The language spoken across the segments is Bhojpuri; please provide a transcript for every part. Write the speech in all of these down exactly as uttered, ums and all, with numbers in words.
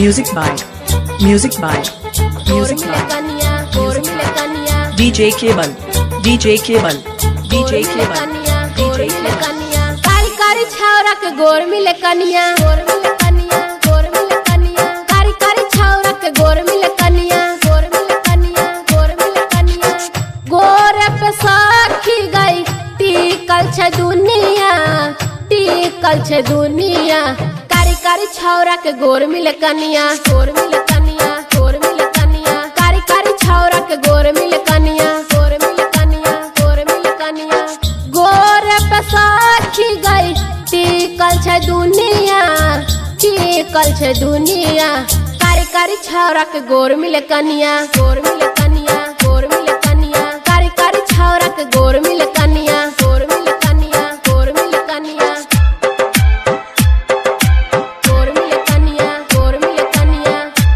Music by Music by Music by D J Cable D J Cable D J Cable D J Cable कारी कारी छावरा के गोर मिले कनिया गोर मिले कनिया गोर मिले कनिया कारी कारी छावरा के गोर मिले कनिया गोर मिले कनिया गोर मिले कनिया गोर पे साखी गई टिकल छे दुनिया टिकल छे दुनिया कारी कारी छावरा के गोर मिले कनिया गोर मिले कनिया गोर मिले कनिया कारी कारी छावरा के गोर मिले कनिया गोर मिले कनिया गोर मिले कनिया गोर पे साखी गई टिकल छे दुनिया टिकल छे दुनिया कारी कारी छावरा के गोर मिले कनिया गोर मिले कनिया गोर मिले कनिया कारी कारी छावरा के गोर मिले कनिया गोर मिले कनिया गोर मिले कनिया गोर मिले कनिया गोर मिले कनिया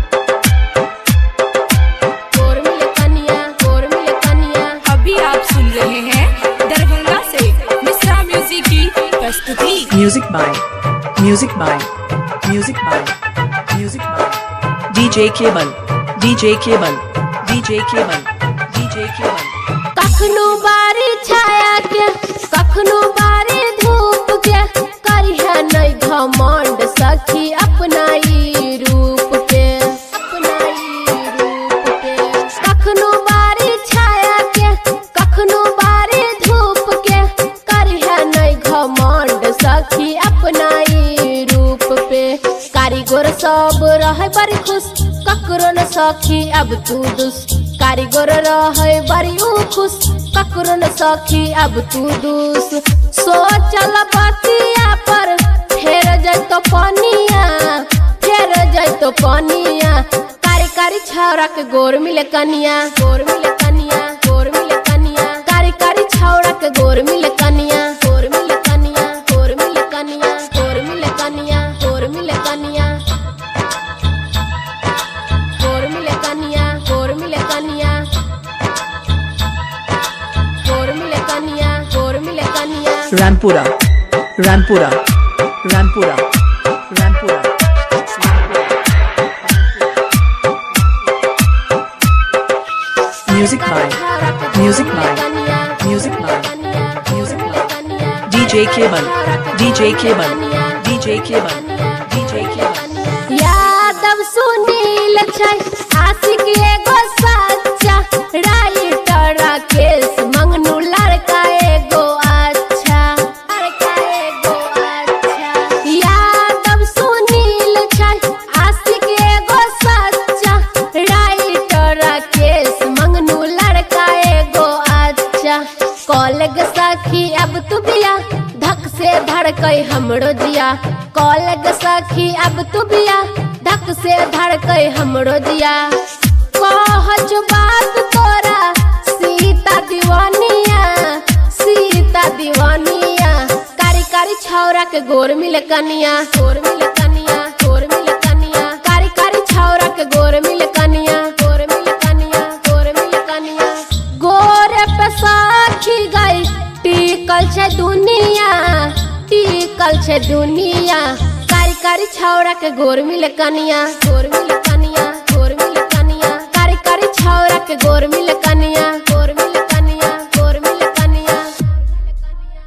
गोर मिले कनिया गोर मिले कनिया। अभी आप सुन रहे हैं दरभंगा से मिश्रा म्यूजिक की प्रस्तुति। Music by Music by Music by Music by D J Cable D J Cable D J Cable D J Cable कखनो बारी छाया के कखनो बारी धूप के करिहा नहीं घमंड सखी अपनाई रूप के अपनाई रूप के कखनो बारी छाया के कखनो बारी धूप के करिहा नहीं घमंड सखी अपनाई रूप पे कारीगर सब रहे बड़ी खुश ककरो न सखी अब तू दुस कारीगर रहे बड़ी ऊ खुश ककरो न सखी अब तू दुस सोचल बतिया पर फेर जैतो पनिया फेर जैतो पनिया कारी कारी छौरा के गोर मिले कनिया गोर मिले कनिया गोर मिले कनिया कारी कारी छौरा के गोर मिले कनिया गोर मिले कनिया गोर मिले कनिया गोर मिले कनिया गोर मिले कनिया गोर मिले कनिया गोर मिले कनिया गोर मिले कनिया गोर मिले कनिया। Rampura Rampura Rampura Rampura Music by Music by Music by Music by D J Cable D J Cable D J Cable D J Cable Yadav Sunil छै आशिक एगो सच्चा राइटर केस मंगनू लड़का एगो अच्छा लड़का एगो अच्छा यादव सुनील छै आशिक एगो सच्चा राइटर केस मंगनू लड़का एगो अच्छा कॉलेज सखी अब तू बिया धक से धड़कई हमरो जिया कॉलेज सखी अब तू बिया धक से धड़कई हमरो जिया कहच बात तोरा सीता दीवानिया सीता दीवानिया कारी कारी छौरा के गोर मिले कनिया गोर मिले कनिया गोर मिले कनिया कारी कारी छौरा के गोर मिले कनिया गोर मिले कनिया गोर मिले कनिया गोर पे साखी गई टिकल छे दुनिया टिकल छे दुनिया कारी कारी छौरा के गोर मिले कनिया गोर मिले कनिया गोर मिले कनिया कारी कारी छौरा के गोर